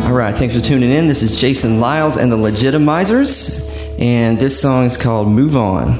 All right, thanks for tuning in. This is Jason Lyles and the Legitimizers, and this song is called Move On.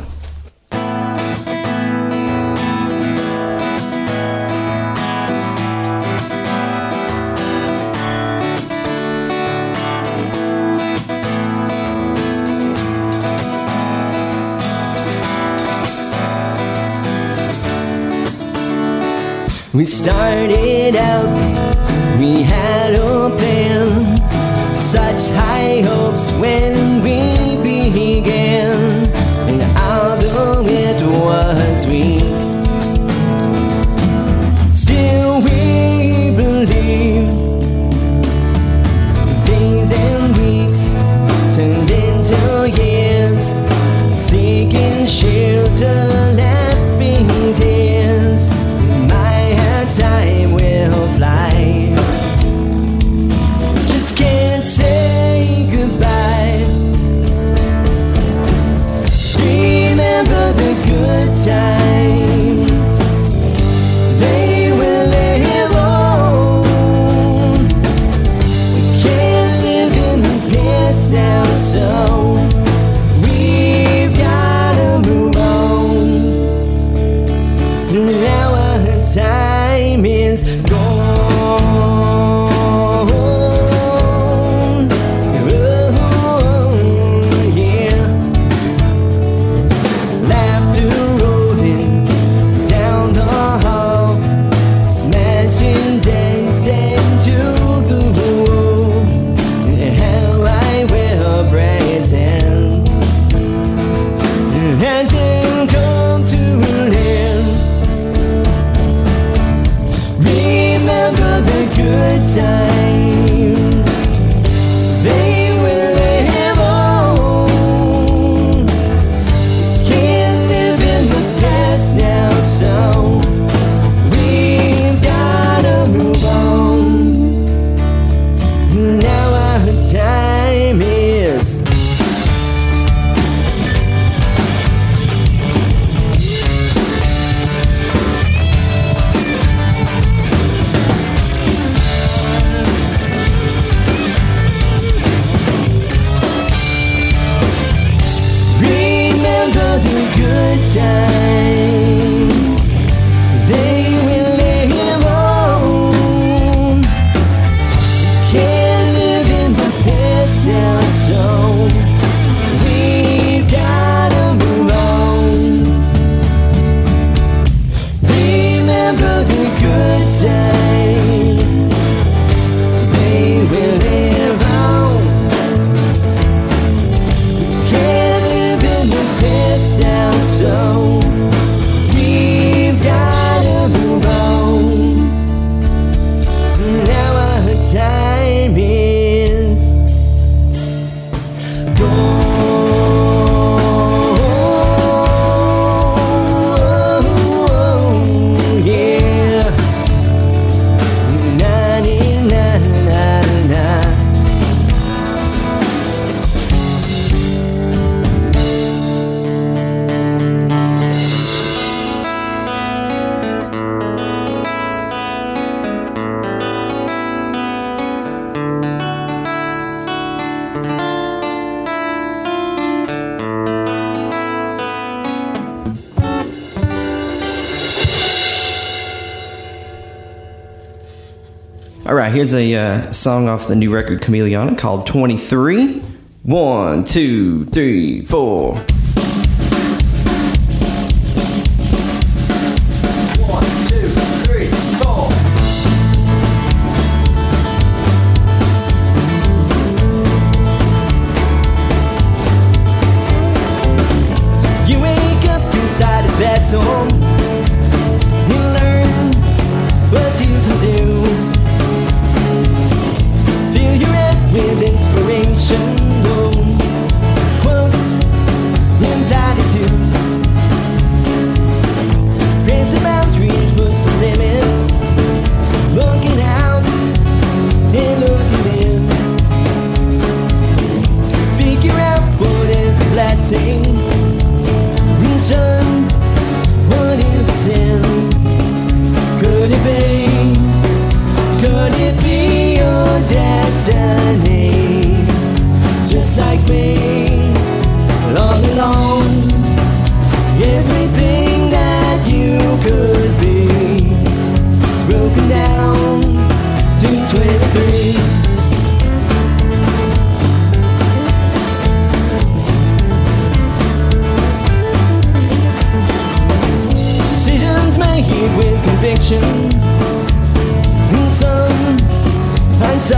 We started out, we had a plan, such high hopes when we began, and although it was weak, still we believe. Days and weeks turned into years, seeking shelter, laughing tears. Time will fly. Just can't say goodbye. Remember the good times, they will live on. We can't live in the past now, so we've gotta move on. Now our time is gone. Oh, yeah. Laughter rolling down the hall, smashing dents into the wall. How I will pretend hasn't come to an end. Remember the good times, they will live on. Can't live in the past now, so we've gotta move on. Now our time is good times, they will live on. Can't live in the past now, so we've gotta move on. Remember the good times, they will live on. Can't live in the past now, so we've gotta move on. Now our time is gone. Yeah. Na-na-na-na-na. All right, here's a song off the new record Chameleon called 23. 1, 2, 3, 4. 1, 2, 3, 4. You wake up inside a vessel, you learn what you can do. Fill your head with inspiration, quotes and platitudes. Raise the boundaries, push the limits, looking out and looking in. Figure out what is a blessing, and shun what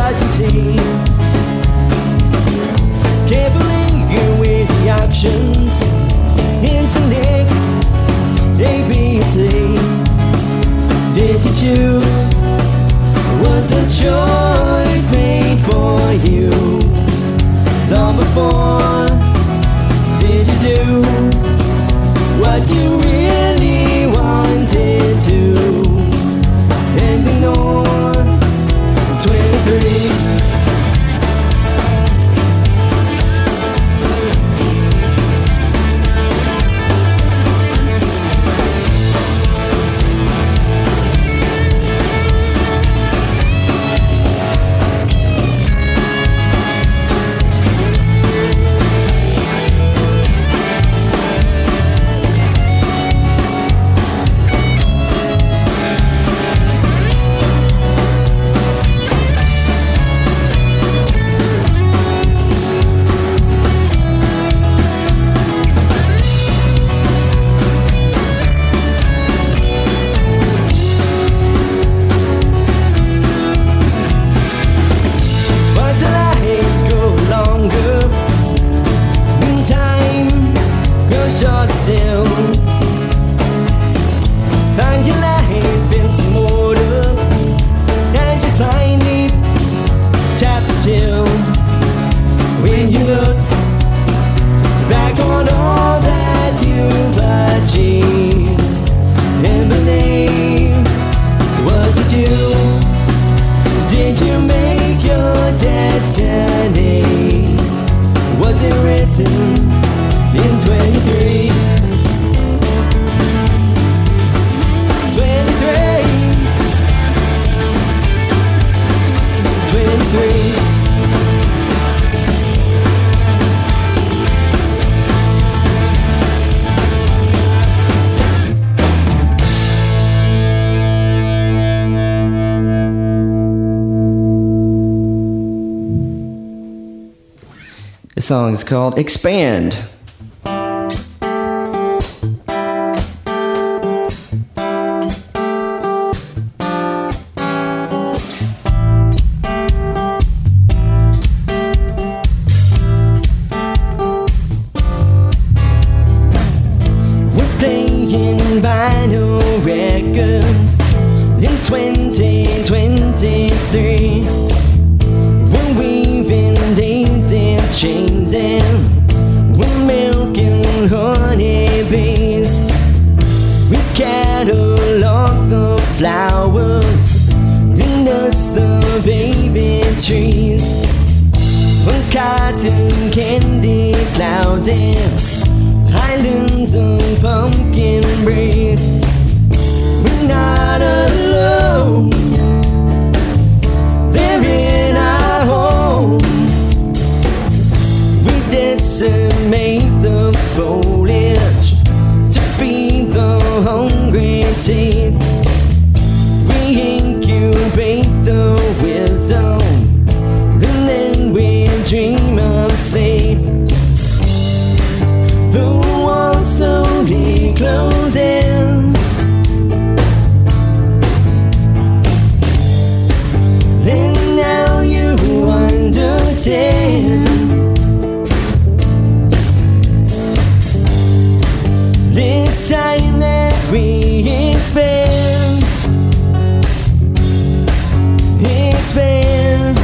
certainty. Carefully you weigh the options and select A, B, or C. Did you choose? Was the choice made for you long before? Did you do what you really wanted to and ignore 23? Short still, find your life in some order as you finally tap the till. When you look back on all that you've achieved and believe, was it you? Did you make your destiny? Was it written in 23? 23. The song is called Expand. Vinyl records in 2023. We're weaving daisy chains and we're milking honeybees. We catalog the flowers and dust the baby trees. From cotton candy clouds and islands of pumpkin breeze. We're not alone, they're in our home. We decimate the foliage to feed the hungry teeth. We incubate the wisdom and then we dream of sleep. The walls slowly closing, and now you understand. It's time that we expand. Expand.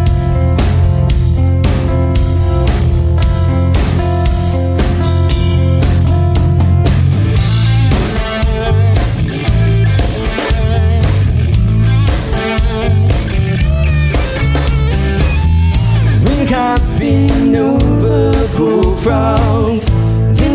Hopping over bullfrogs in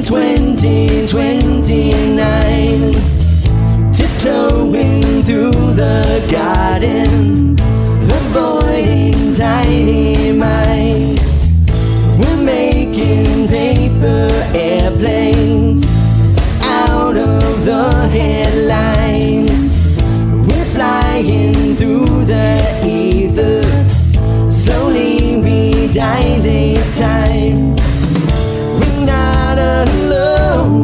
2029, tiptoeing through the garden, avoiding tiny mines. We're making paper airplanes out of the headlines. We're flying through the ether, slowly we dilate time. We're not alone,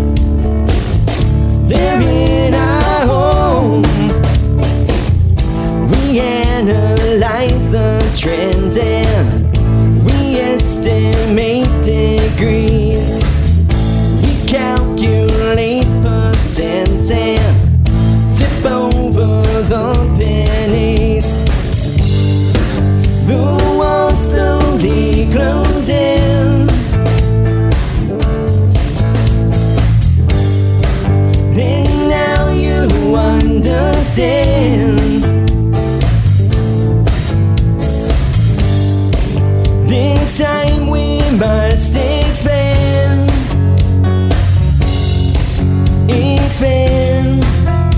they're in our home. We analyze the trends and we estimate degrees. We calculate percents and flip over the pennies. The walls slowly close in, and now you understand. This time we must expand, expand.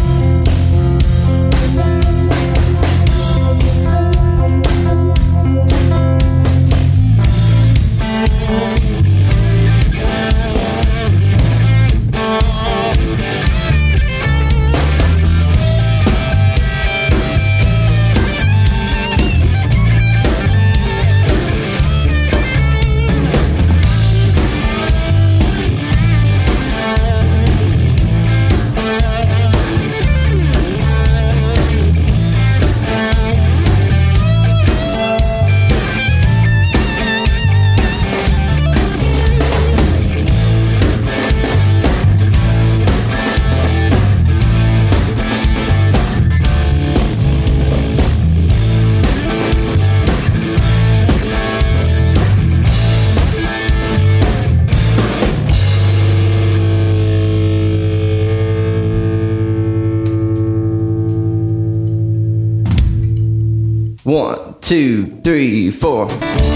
One, two, three, four.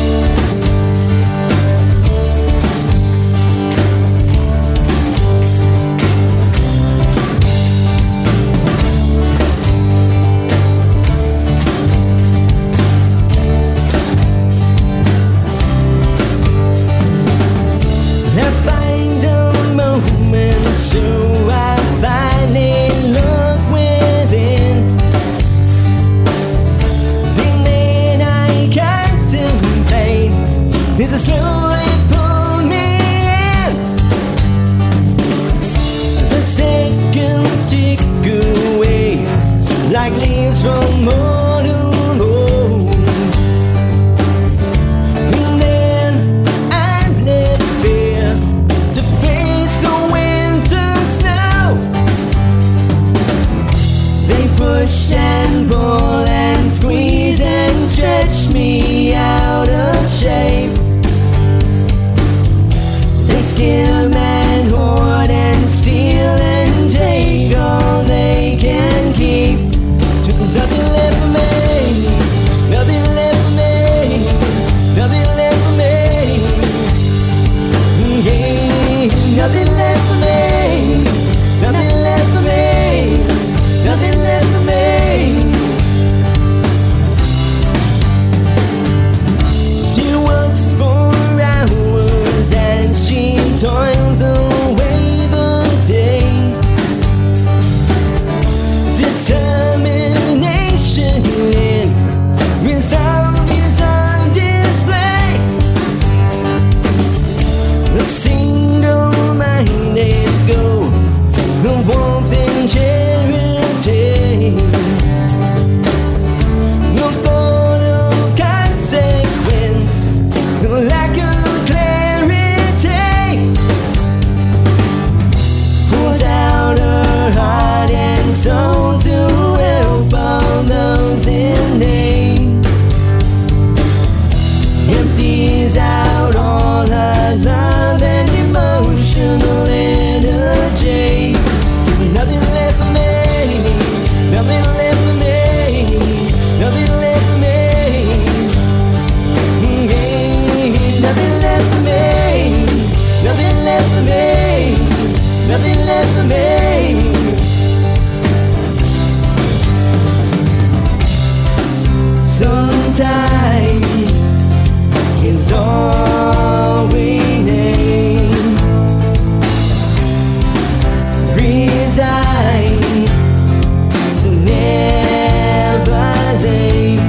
Is it slowly pull me in? The seconds tick away like leaves from autumn moon. And then I let fear to face the winter snow. They push and pull and squeeze and stretch me out of shape. They skim and hoard and steal and take all they can keep. Till there's nothing left for me, nothing left for me, nothing left for me. Yeah, nothing left for me, nothing left for me, nothing left for me. She works for hours and she toils away the day. Determination and resolve is on display. A single-minded goal, the warmth and charity, no thought of consequence, no lack of clarity. Pours out her heart and soul to help all those in need. Empties out all her love and emotional energy. There's nothing left for me, nothing left for me, nothing left for me. Yeah, nothing left for me, nothing left for me, nothing left for me. Sometime is all we need. Resign to never leave.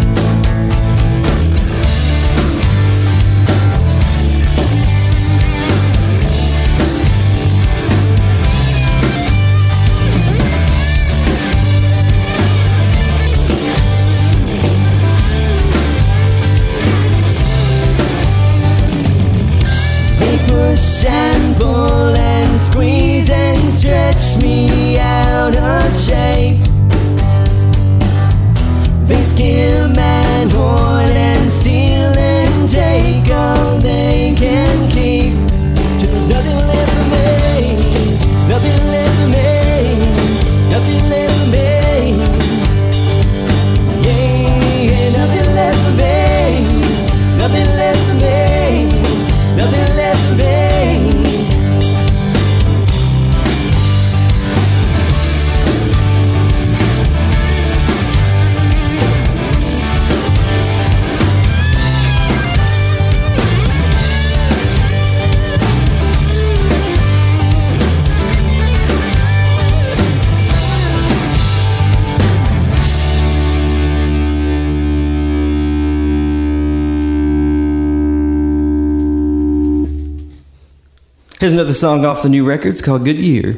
Here's another song off the new record. It's called Good Year.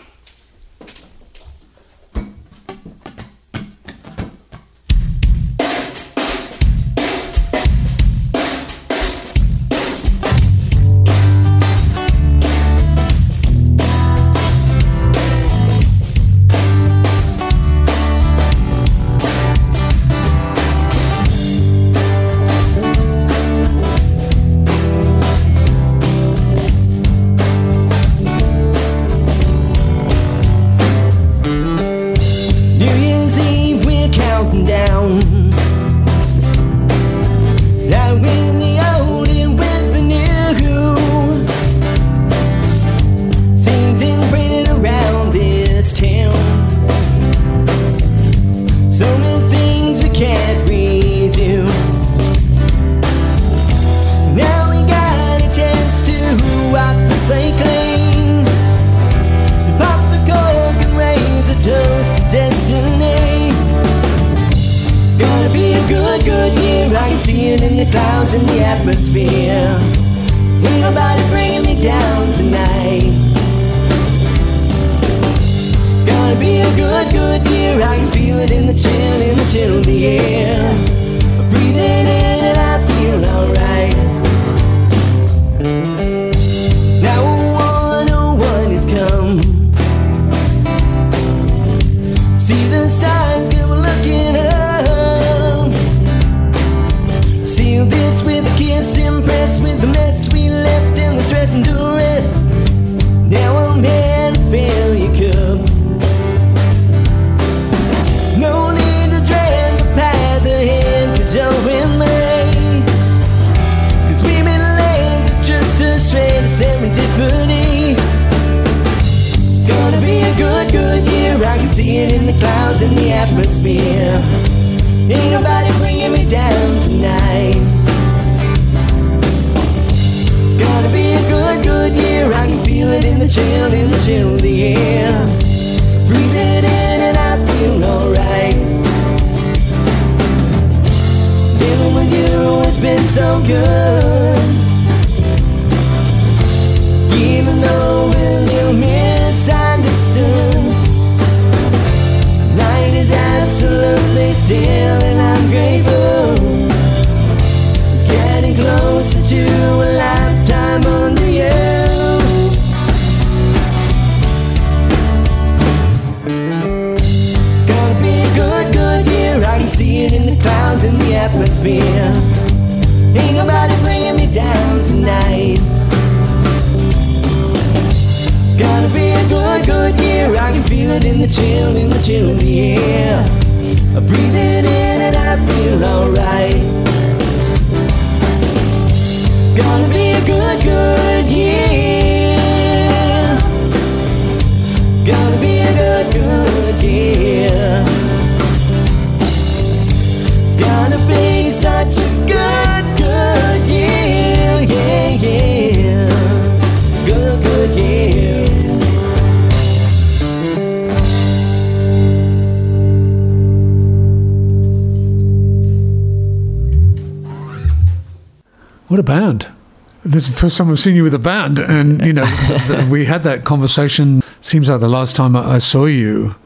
What a band. This is the first time I've seen you with a band. And, you know, we had that conversation, seems like the last time I saw you,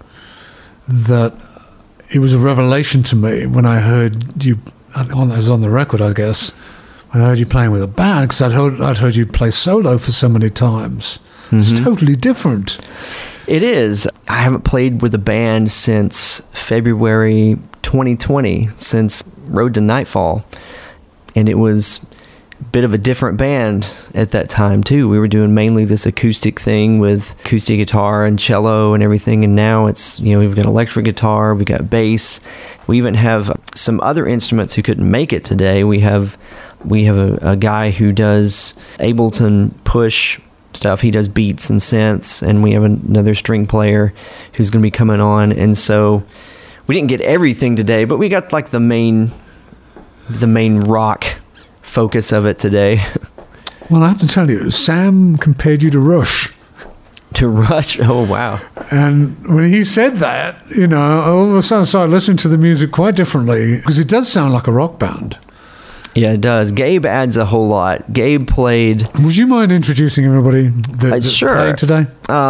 that it was a revelation to me when I heard you, it was on the record, I guess, when I heard you playing with a band, because I'd heard you play solo for so many times. Mm-hmm. It's totally different. It is. I haven't played with a band since February 2020, since Road to Nightfall. And it was bit of a different band at that time too. We were doing mainly this acoustic thing with acoustic guitar and cello and everything, and now it's, you know, we've got electric guitar, we got bass, we even have some other instruments who couldn't make it today. We have a guy who does Ableton push stuff. He does beats and synths, and we have another string player who's going to be coming on. And so we didn't get everything today, but we got like the main rock focus of it today. Well, I have to tell you, Sam compared you to Rush. To Rush? Oh, wow. And when he said that, you know, all of a sudden I started listening to the music quite differently, because it does sound like a rock band. Yeah, it does. Gabe adds a whole lot. Gabe played... Would you mind introducing everybody that Sure. played today?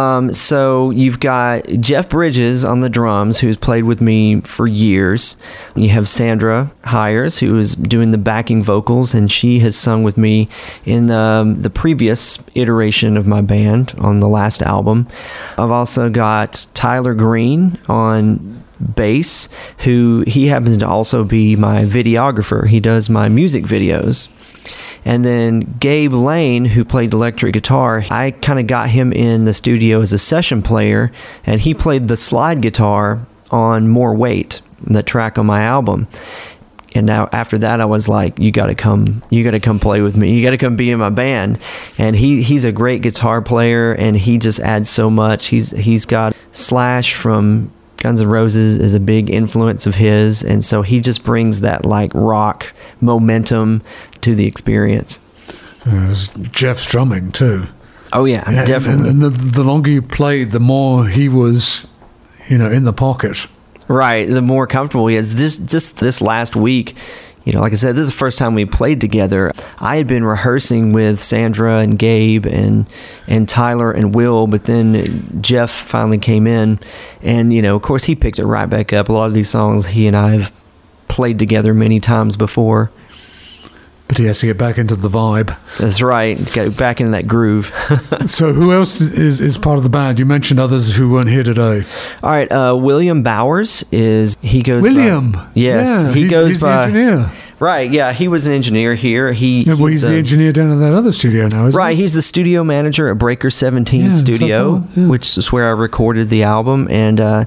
So you've got Jeff Bridges on the drums, who's played with me for years. You have Sandra Hires, who is doing the backing vocals, and she has sung with me in the previous iteration of my band on the last album. I've also got Tyler Green on bass, who he happens to also be my videographer. He does my music videos. And then Gabe Lane, who played electric guitar, I kind of got him in the studio as a session player, and he played the slide guitar on More Weight, the track on my album. And now after that, I was like, you got to come play with me. You got to come be in my band. And he's a great guitar player, and he just adds so much. He's got Slash from Guns N' Roses is a big influence of his, and so he just brings that like rock momentum to the experience. Jeff's drumming too. Oh yeah, definitely. And the longer you played, the more he was, in the pocket. Right, the more comfortable he is. This last week, like I said, this is the first time we played together. I had been rehearsing with Sandra and Gabe and Tyler and Will, but then Jeff finally came in, and of course he picked it right back up. A lot of these songs he and I have played together many times before. But he has to get back into the vibe. That's right. Get back into that groove. So who else is part of the band? You mentioned others who weren't here today. All right. William Bowers he goes William. by... Yes. Yeah, he's the engineer. Right. Yeah. He was an engineer here. He's the engineer down in that other studio now, isn't right. he? He's the studio manager at Breaker 17 Studio, which is where I recorded the album. And,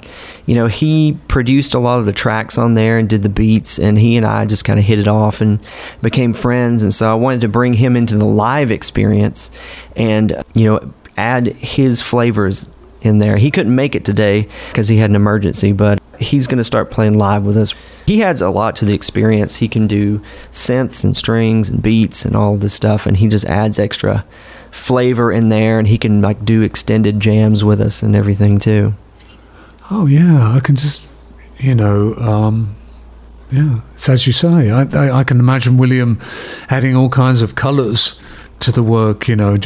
he produced a lot of the tracks on there and did the beats, and he and I just kind of hit it off and became friends. And so I wanted to bring him into the live experience and, add his flavors in there. He couldn't make it today because he had an emergency, but he's going to start playing live with us. He adds a lot to the experience. He can do synths and strings and beats and all of this stuff, and he just adds extra flavor in there, and he can like do extended jams with us and everything too. Oh yeah, I can just, it's as you say. I can imagine William adding all kinds of colours to the work,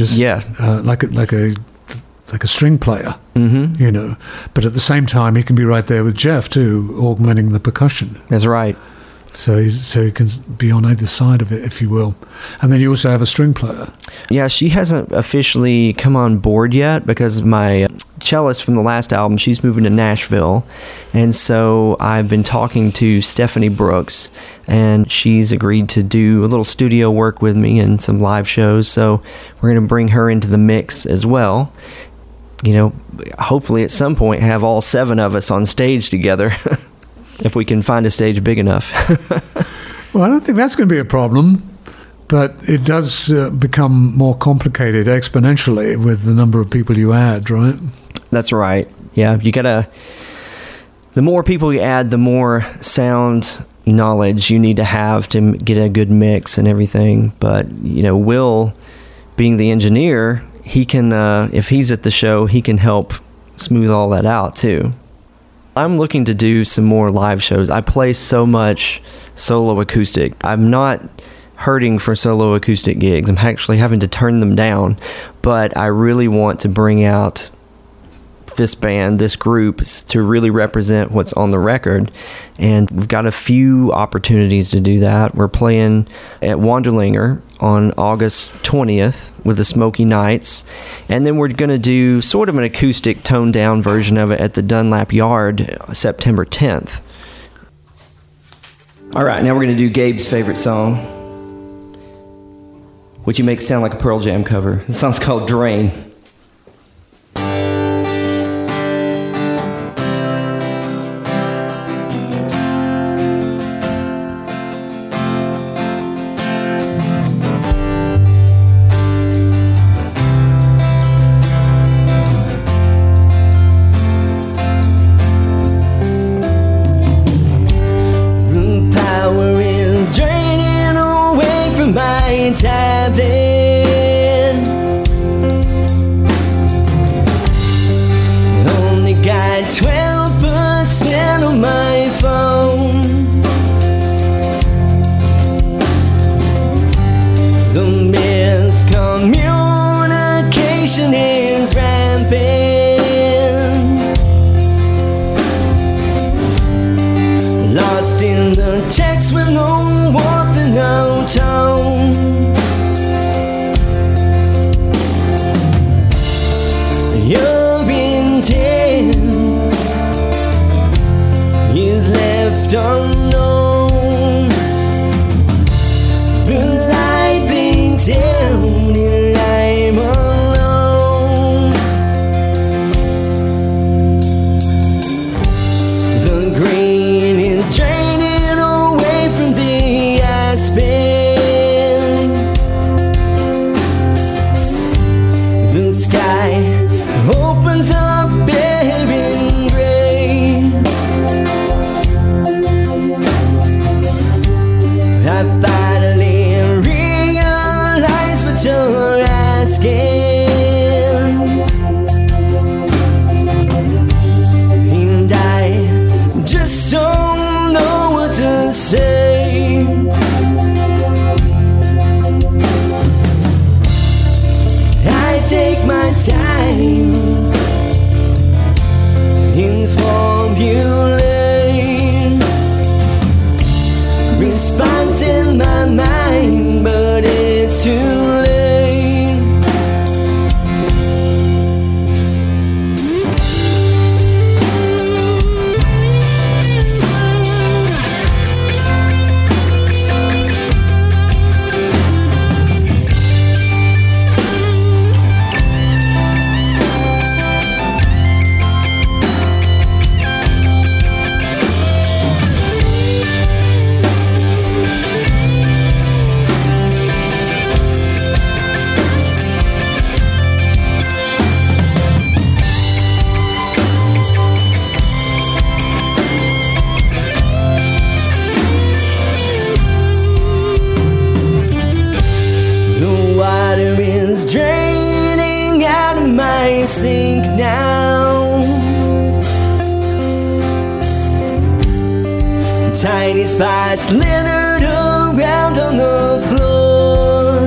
like a string player, but at the same time he can be right there with Jeff too, augmenting the percussion. That's right. So he can be on either side of it, if you will. And then you also have a string player. Yeah, she hasn't officially come on board yet because my cellist from the last album, she's moving to Nashville. And so I've been talking to Stephanie Brooks, and she's agreed to do a little studio work with me and some live shows. So we're going to bring her into the mix as well. Hopefully at some point have all 7 of us on stage together. If we can find a stage big enough. Well, I don't think that's going to be a problem, but it does become more complicated exponentially with the number of people you add, right? That's right. Yeah, the more people you add, the more sound knowledge you need to have to get a good mix and everything. But, Will, being the engineer, he can, if he's at the show, he can help smooth all that out too. I'm looking to do some more live shows. I play so much solo acoustic. I'm not hurting for solo acoustic gigs. I'm actually having to turn them down, but I really want to bring out this band, this group, to really represent what's on the record, and we've got a few opportunities to do that. We're playing at Wanderlinger on August 20th with the Smoky Nights, and then we're going to do sort of an acoustic toned down version of it at the Dunlap Yard September 10th. All right, now we're going to do Gabe's favorite song, which you make sound like a Pearl Jam cover. The song's called Drain. Only got 12% on my phone. and I'm alone. The green is draining away from the aspen. The sky opens up bare and gray. I finally realize what you're asking, and I just don't know what to say. I take my time in formulating response in my mind, but it's too late. Draining out of my sink now. Tiny spots littered around on the floor.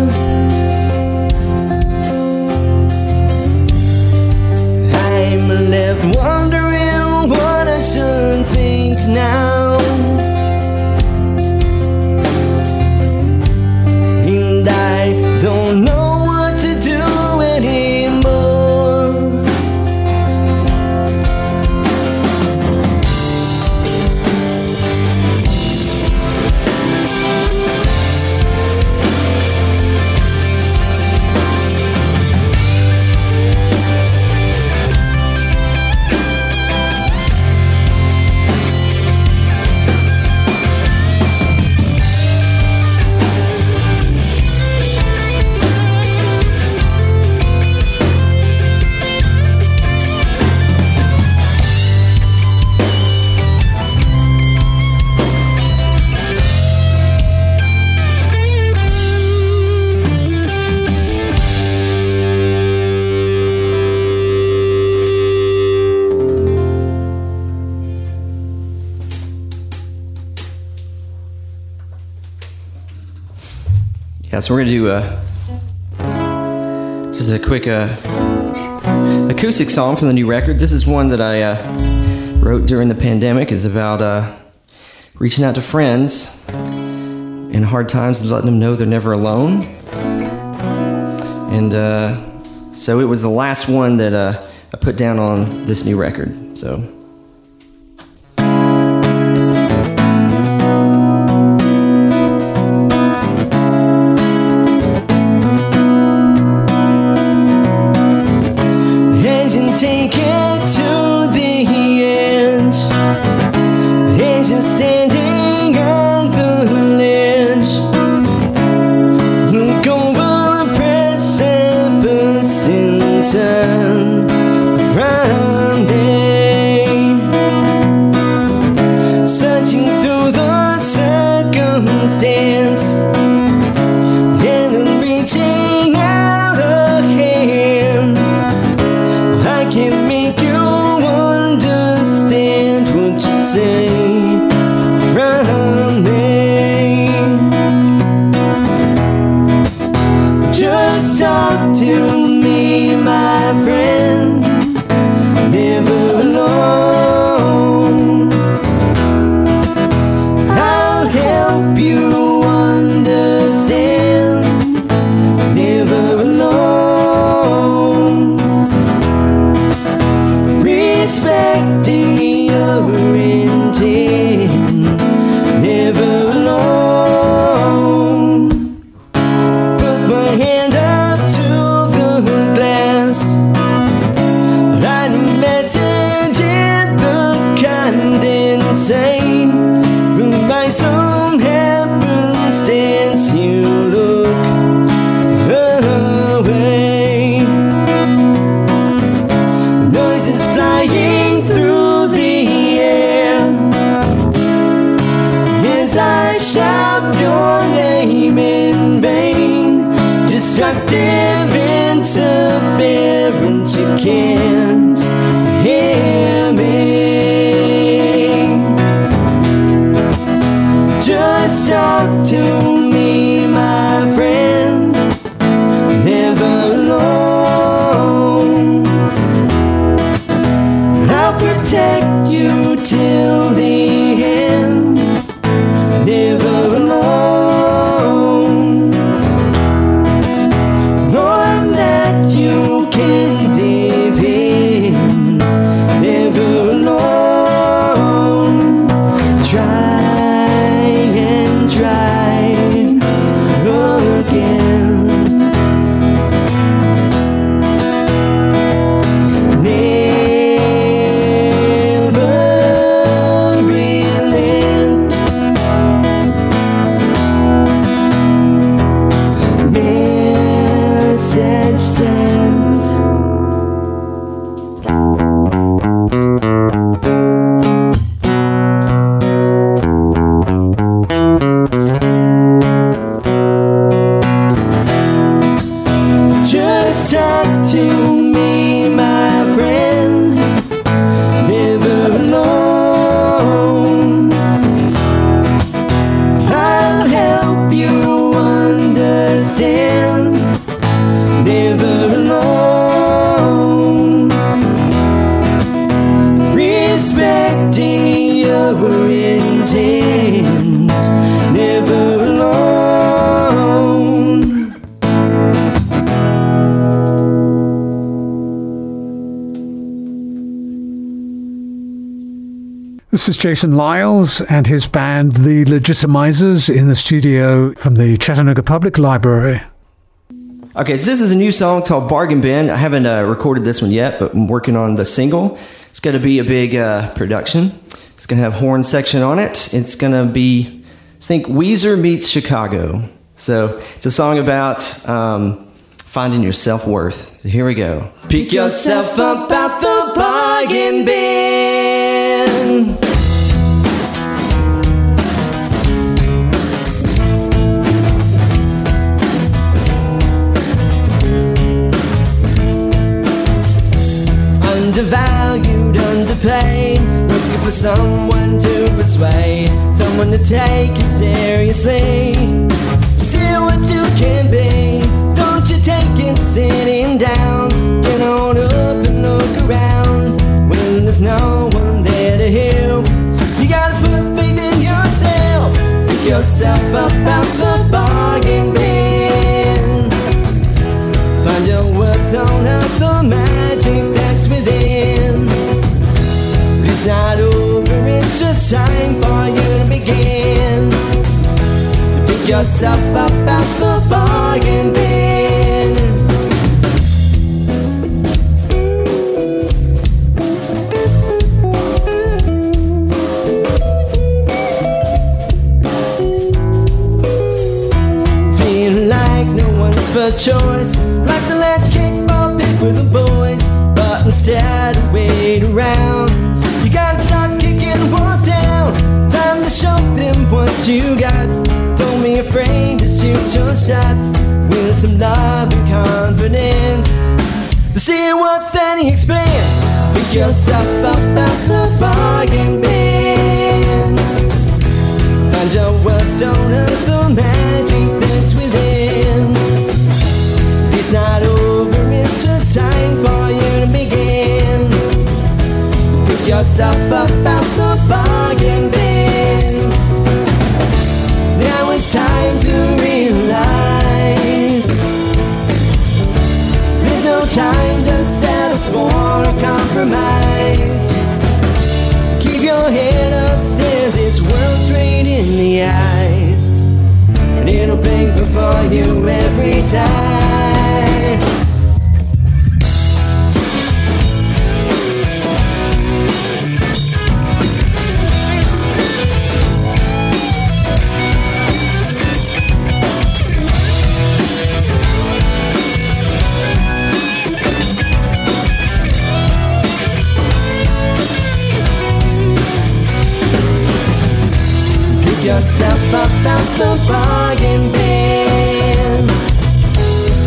I'm left wondering what I should think now. And I don't know so we're going to do just a quick acoustic song from the new record. This is one that I wrote during the pandemic. It's about reaching out to friends in hard times and letting them know they're never alone. And so it was the last one that I put down on this new record. So... take it to the edge, as you're standing on the ledge. Look over the precipice and turn around me, searching through the circumstance and then reaching out a hand. I can make you understand what you say around me. Just talk to me, my friend, never alone. I'll help you understand, never alone. Respecting your intent, never alone. Put my hand up. destructive interference. You can't hear me. Just talk to me, my friend. Never alone. I'll protect you till the end. Never alone. Knowing that you can depend. Never alone. Try and try again. Just talk to me, my friend. Never alone. I'll help you understand. Never alone. Respecting your intent. Never alone. This is Jason Lyles and his band, The Legitimizers, in the studio from the Chattanooga Public Library. Okay, so this is a new song called Bargain Bin. I haven't recorded this one yet, but I'm working on the single. It's going to be a big production. It's going to have horn section on it. It's going to be, think Weezer meets Chicago. So it's a song about finding your self-worth. So here we go. Pick yourself up out the bargain bin. Undervalued, underpaid, looking for someone to persuade, someone to take you seriously, see what you can be. Don't you take it sitting down, get on up and look around. When there's no one there to help, you gotta put faith in yourself. Pick yourself up out the bargain bin. Find your worth, don't have the magic that's within. It's not over, it's just time for you to begin. Pick yourself up out the bargain bin. Feeling like no one's first choice, like the last kickball pick with the boys. But instead of wait around, you gotta start kicking walls down. Time to show them what you got. Don't be afraid to shoot your shot with some love and confidence. To see worth any expense. Pick yourself up out the bargain bin. Find your worth, don't hurt the magic that's within. It's not over, it's just time for you to begin. So pick yourself up out the bargain bin. Now it's time to realize there's no time to settle for a compromise. Keep your head up, stare this world straight in the eyes, and it'll blink before you every time. Pick yourself up out the bargain bin.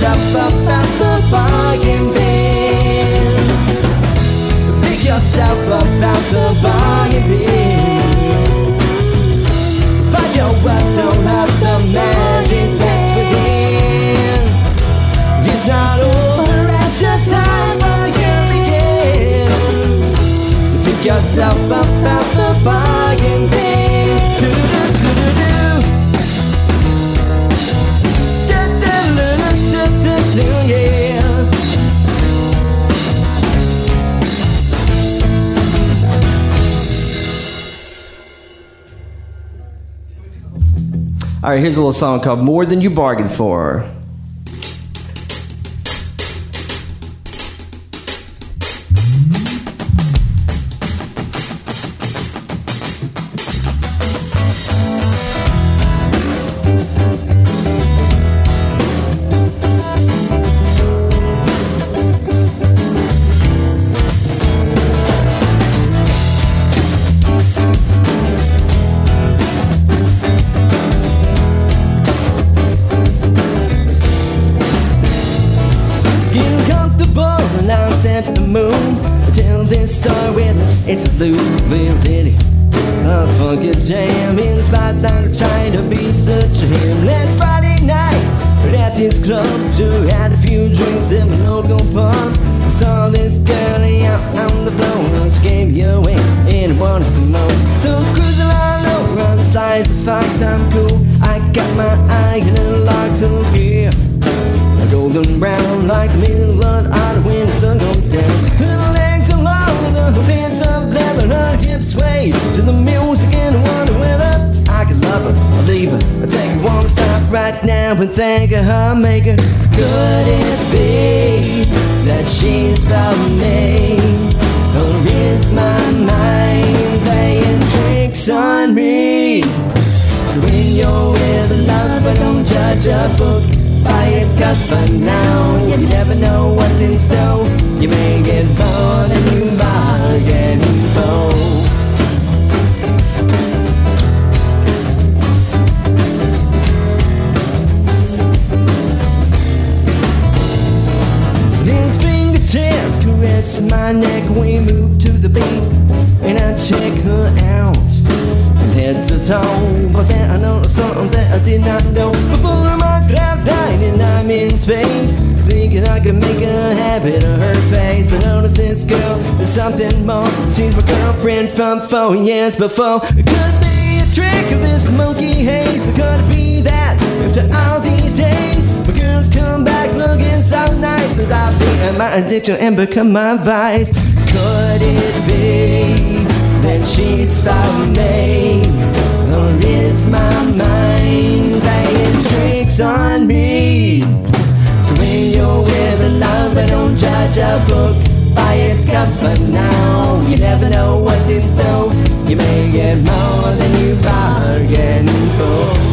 yourself up at the bargain bin. Pick yourself up at the bargain bin. Find your worth, don't have the magic that's within. It's not over, it's just time for you begin. So pick yourself up at the bargain bin. Do-do-do-do-do. Do-do-do-do-do-do, yeah. All right, here's a little song called More Than You Bargained For. It's a Louisville ditty, a funky jam. In the spotlight, trying to be such a him. Last Friday night, at this club, we had a few drinks in my local pub. I saw this girl out on the floor. She gave me away and wanted some more. So cruise along low, run the slice of fox, I'm cool. I got my eye in a lock, so here. Golden brown like the middle of the when the sun goes down. Her legs are long, the pants of leather, her hips sway to the music and I wonder whether I could love her or leave her. I take one stop right now and thank her maker. Could it be that she's found me? Or is my mind playing tricks on me? So when you're with love, I don't judge a book by its cover now. You never know what's in store. You may get more than you bargained for. His fingertips caress my neck. We move to the beat and I check her out from head to toe. But then I noticed something that I did not know. Before my cloud nine and I'm in space, thinking I could make a habit of her face. I noticed this girl, there's something more. She's my girlfriend from 4 years before. It could be a trick of this smoky haze. It could be that after all these days, my girls come back looking so nice as I've beaten my addiction and become my vice. Could it be that she's found me? Or is my mind playing tricks on me? So when you're with a love, I don't judge a book by its cover now. You never know what's in store. You may get more than you bargained for.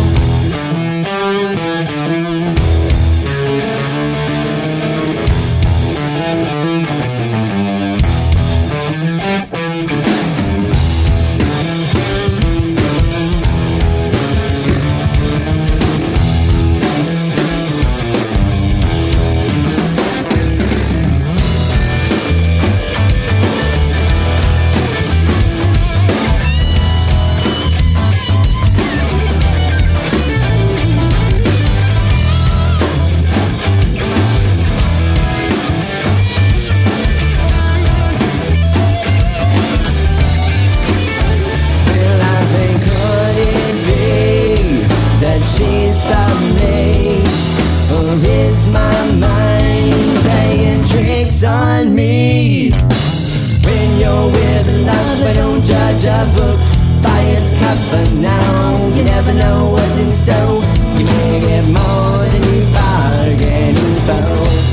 On me. When you're with love, I don't judge a book by its cover now. You never know what's in store. You may get more than you bargained for.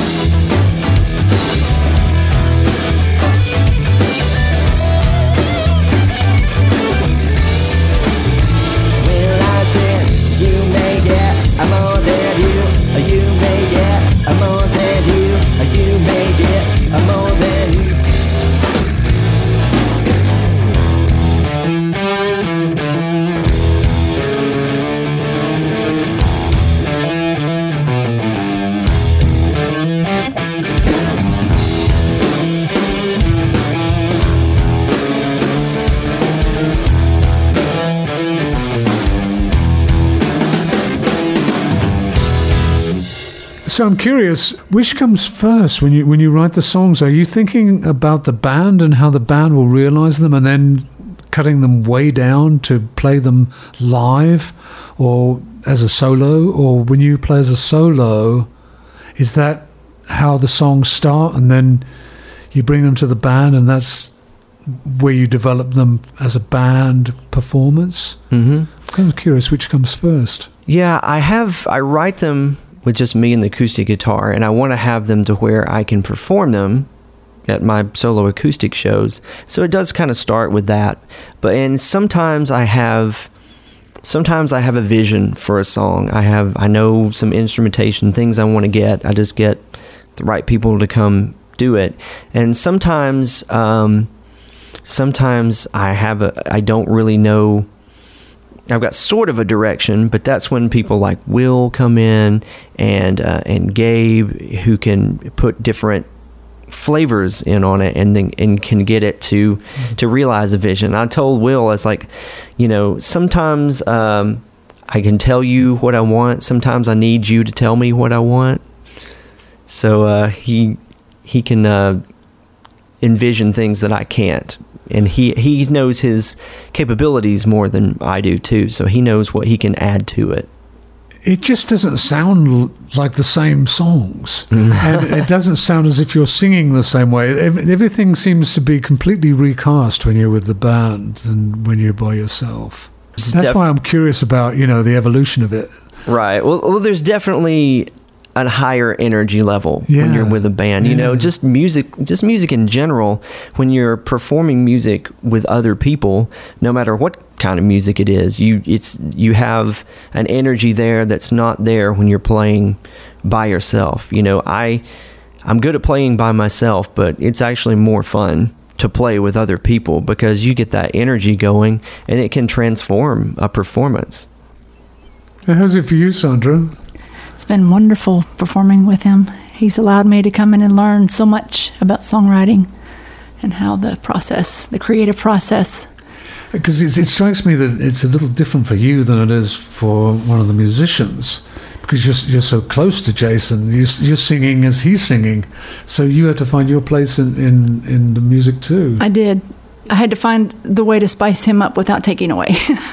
Well, I said you may get more than you may get more than you may get more than you. So I'm curious, which comes first when you write the songs? Are you thinking about the band and how the band will realize them, and then cutting them way down to play them live or as a solo? Or when you play as a solo, is that how the songs start and then you bring them to the band and that's where you develop them as a band performance? I'm kind of curious which comes first. Yeah, I write them with just me and the acoustic guitar, and I want to have them to where I can perform them at my solo acoustic shows. So it does kind of start with that. And sometimes I have a vision for a song. I know some instrumentation, things I want to get. I just get the right people to come do it. And sometimes I don't really know. I've got sort of a direction, but that's when people like Will come in and Gabe, who can put different flavors in on it and can get it to realize a vision. I told Will, it's like, sometimes I can tell you what I want. Sometimes I need you to tell me what I want. So he can envision things that I can't. And he knows his capabilities more than I do, too. So he knows what he can add to it. It just doesn't sound like the same songs. And it doesn't sound as if you're singing the same way. Everything seems to be completely recast when you're with the band and when you're by yourself. That's why I'm curious about, the evolution of it. Right. Well, there's definitely a higher energy level when you're with a band. Just music in general, when you're performing music with other people, no matter what kind of music it is, you have an energy there that's not there when you're playing by yourself. I'm good at playing by myself, but it's actually more fun to play with other people because you get that energy going and it can transform a performance. How's it for you, Sandra? It's been wonderful performing with him. He's allowed me to come in and learn so much about songwriting and how the creative process. Because it strikes me that it's a little different for you than it is for one of the musicians, because you're so close to Jason. You're singing as he's singing, so you had to find your place in the music too. I did. I had to find the way to spice him up without taking away.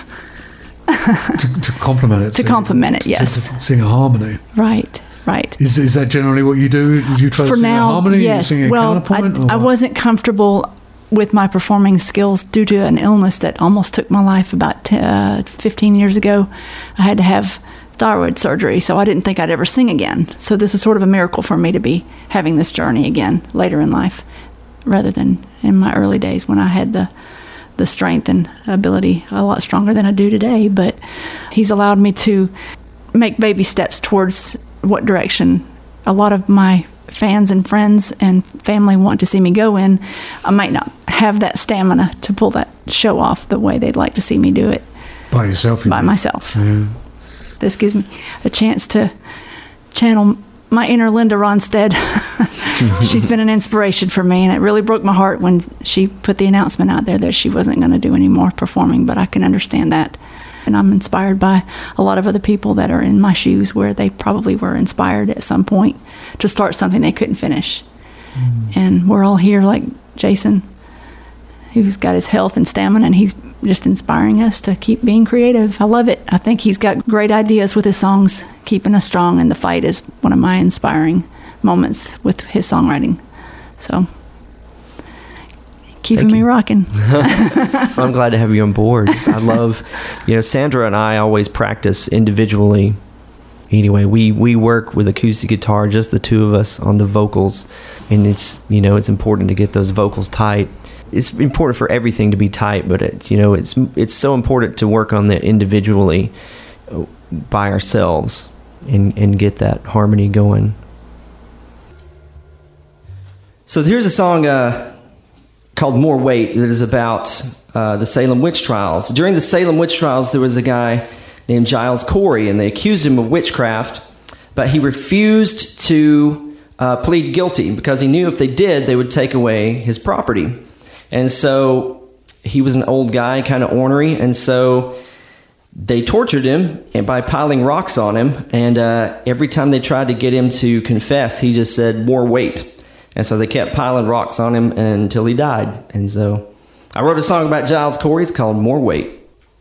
to complement it. To complement it, yes. To sing a harmony. Right. Is that generally what you do? Did you try to sing a harmony? Yes. You sing a counterpoint? I wasn't comfortable with my performing skills due to an illness that almost took my life about 15 years ago. I had to have thyroid surgery, so I didn't think I'd ever sing again. So this is sort of a miracle for me to be having this journey again later in life, rather than in my early days when I had the strength and ability a lot stronger than I do today. But he's allowed me to make baby steps towards what direction a lot of my fans and friends and family want to see me go in. I might not have that stamina to pull that show off the way they'd like to see me do it. By yourself? By myself. Yeah. This gives me a chance to channel my inner Linda Ronstadt. She's been an inspiration for me, and it really broke my heart when she put the announcement out there that she wasn't going to do any more performing, but I can understand that. And I'm inspired by a lot of other people that are in my shoes where they probably were inspired at some point to start something they couldn't finish. And we're all here like Jason, who's got his health and stamina, and he's just inspiring us to keep being creative. I love it. I think he's got great ideas with his songs, keeping us strong, and the fight is one of my inspiring moments with his songwriting. So, keeping me rocking. I'm glad to have you on board. I love, Sandra and I always practice individually. Anyway, we work with acoustic guitar, just the two of us on the vocals, and it's important to get those vocals tight. It's important for everything to be tight, but it's so important to work on that individually by ourselves and get that harmony going. So here's a song called More Weight that is about the Salem witch trials. During the Salem witch trials, there was a guy named Giles Corey, and they accused him of witchcraft, but he refused to plead guilty because he knew if they did, they would take away his property. And so he was an old guy, kind of ornery, and so they tortured him and by piling rocks on him. And every time they tried to get him to confess, he just said, more weight. And so they kept piling rocks on him until he died. And so I wrote a song about Giles Corey. It's called More Weight.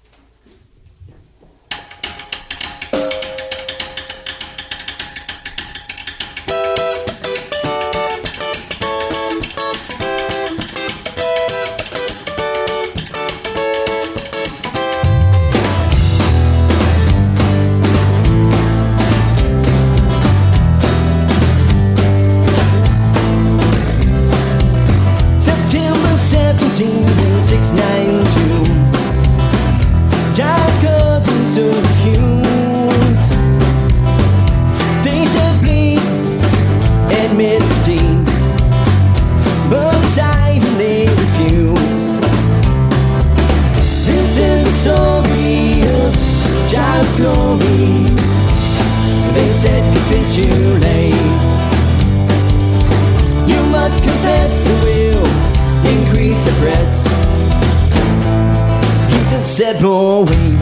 September 17, 692. Giles Corey stood accused. Face of bleed, admit the deed, but silently refused. This is the story of Giles Corey. They said capitulate. You must confess or will increase the press. He just said more weight.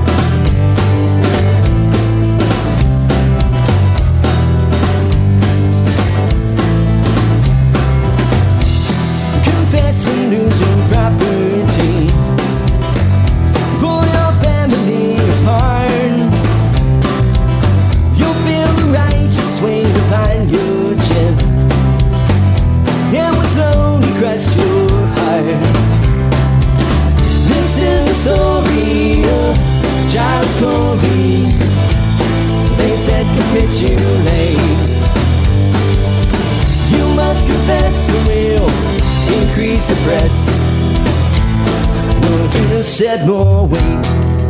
Confess and lose your property. Pull your family apart. You'll feel the righteous weight behind your chest. It will slowly crush your heart. This is the story of Giles Corey. They said capitulate. You must confess or will increase the press. Well, you just said more weight.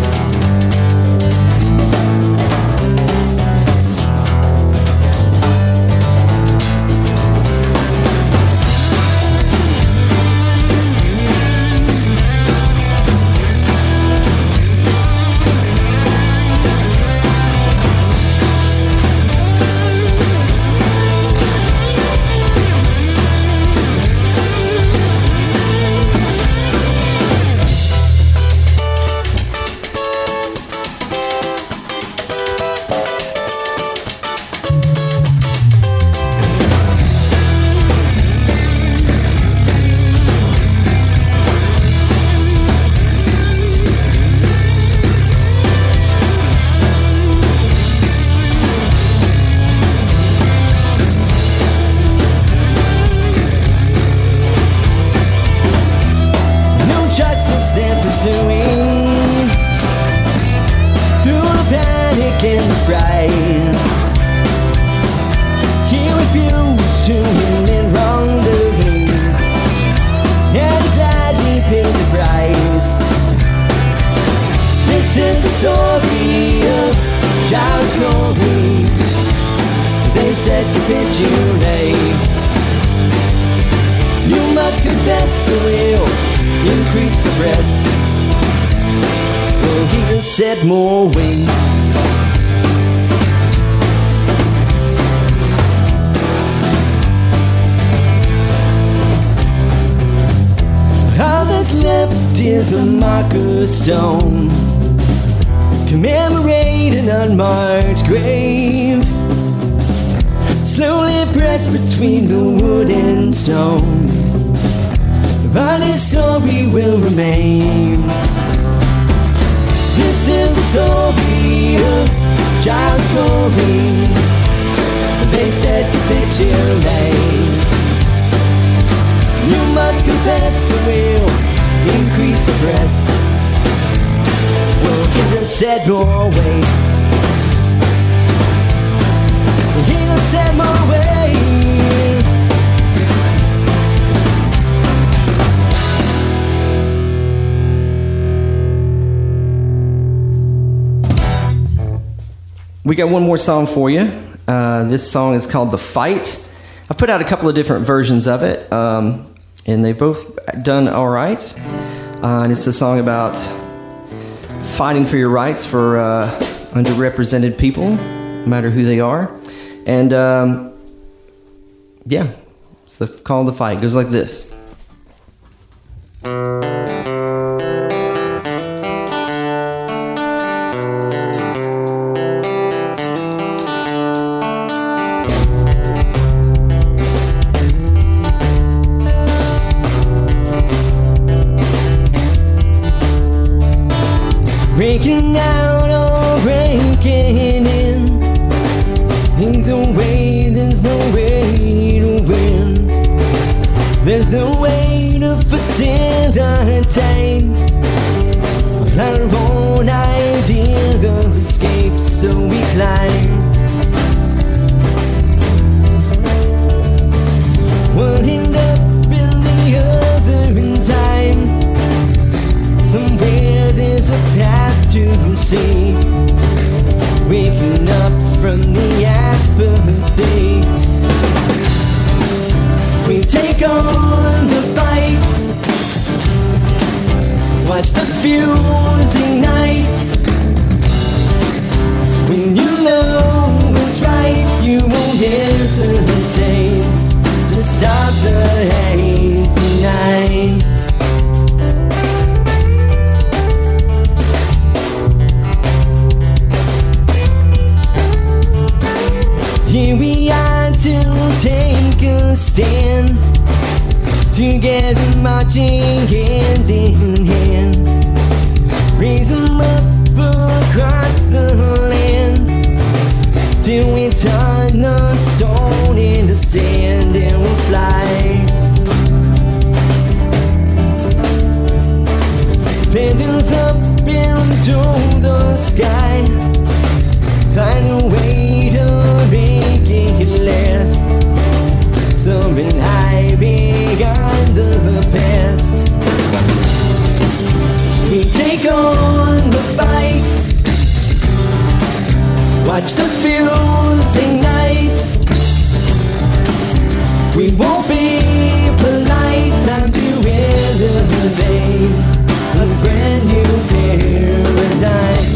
Pursuing through the panic and the fright. He refused to admit wrongdoing and gladly paid the price. This is the story of Giles Corey. They said capitulate. You must confess or will increase the press. Well, he just said more weight. All that's left is a marker stone, commemorate an unmarked grave, slowly pressed between the wood and stone. But his story will remain. This is the story of Giles Corey. They said capitulate. You must confess or will increase the press. Well, he just said more weight. He just said more weight. We got one more song for you. This song is called The Fight. I've put out a couple of different versions of it, and they've both done all right. And it's a song about fighting for your rights for underrepresented people, no matter who they are. And yeah, it's called The Fight. It goes like this. breaking out or breaking in. Either way, there's no way to win. There's no way to facilitate our own idea of escape, so we climb. One end up and the other in time. Somewhere there's a path to see. Waking up from the apathy. We take on the fight. Watch the fuse ignite. When you know it's right, you won't hesitate to stop the hate tonight. Here we are to take a stand, together marching hand in hand. Raise them up across the land, till we turn the stone into sand and we'll fly. Feathers up into the sky, find a way to make it last. Something high beyond the past. We take on the fight. Watch the fuse ignite. We won't be polite. Time to elevate a brand new paradigm.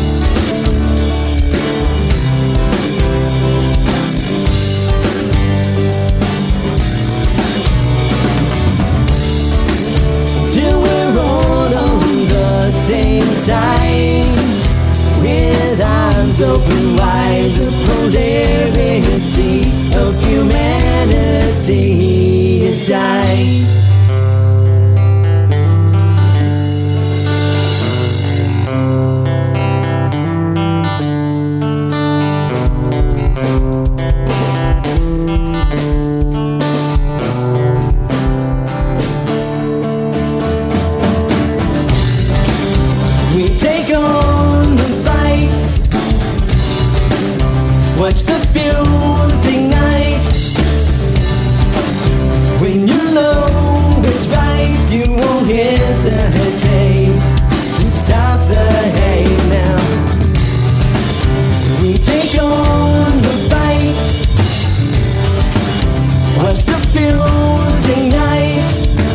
Till we're all on the same side, with arms open wide. The polarity of humanity is dying. We take on the fight. Watch the fuse ignite. When you know it's right, you won't hesitate to stop the hate now. We take on the fight. Watch the fuse ignite.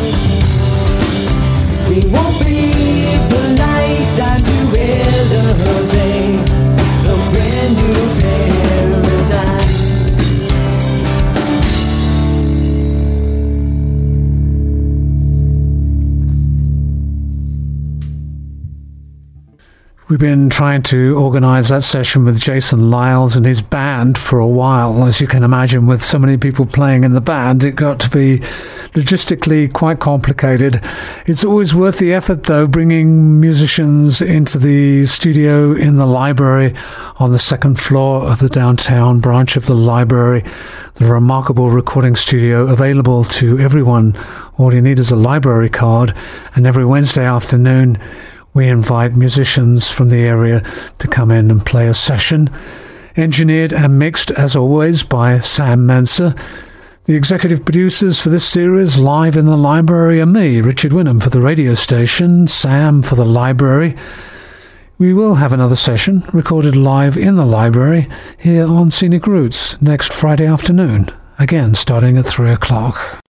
We won't be polite. Time to elevate a brand new paradigm. We've been trying to organise that session with Jason Lyles and his band for a while. As you can imagine, with so many people playing in the band, it got to be logistically quite complicated. It's always worth the effort, though, bringing musicians into the studio in the library on the second floor of the downtown branch of the library. The remarkable recording studio available to everyone. All you need is a library card, and every Wednesday afternoon we invite musicians from the area to come in and play a session. Engineered and mixed, as always, by Sam Menser. The executive producers for this series, Live in the Library, are me, Richard Wynnum, for the radio station, Sam for the library. We will have another session recorded live in the library here on Scenic Roots next Friday afternoon, again starting at 3 o'clock.